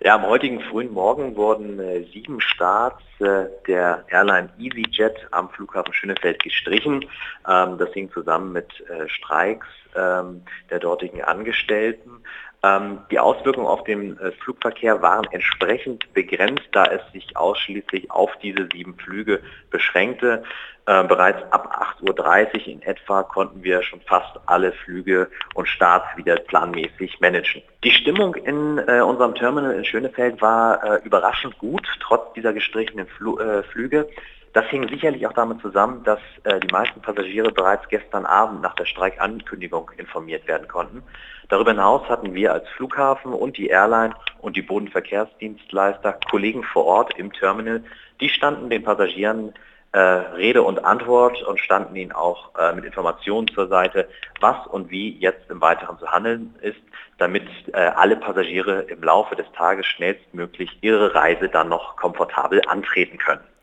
Ja, am heutigen frühen Morgen wurden 7 Starts der Airline EasyJet am Flughafen Schönefeld gestrichen. Das hing zusammen mit Streiks der dortigen Angestellten. Die Auswirkungen auf den Flugverkehr waren entsprechend begrenzt, da es sich ausschließlich auf diese 7 Flüge beschränkte. Bereits ab 8:30 Uhr in etwa konnten wir schon fast alle Flüge und Starts wieder planmäßig managen. Die Stimmung in unserem Terminal in Schönefeld war überraschend gut, trotz dieser gestrichenen Flüge. Das hing sicherlich auch damit zusammen, dass die meisten Passagiere bereits gestern Abend nach der Streikankündigung informiert werden konnten. Darüber hinaus hatten wir als Flughafen und die Airline und die Bodenverkehrsdienstleister Kollegen vor Ort im Terminal, die standen den Passagieren Rede und Antwort und standen ihnen auch mit Informationen zur Seite, was und wie jetzt im Weiteren zu handeln ist, damit alle Passagiere im Laufe des Tages schnellstmöglich ihre Reise dann noch komfortabel antreten können.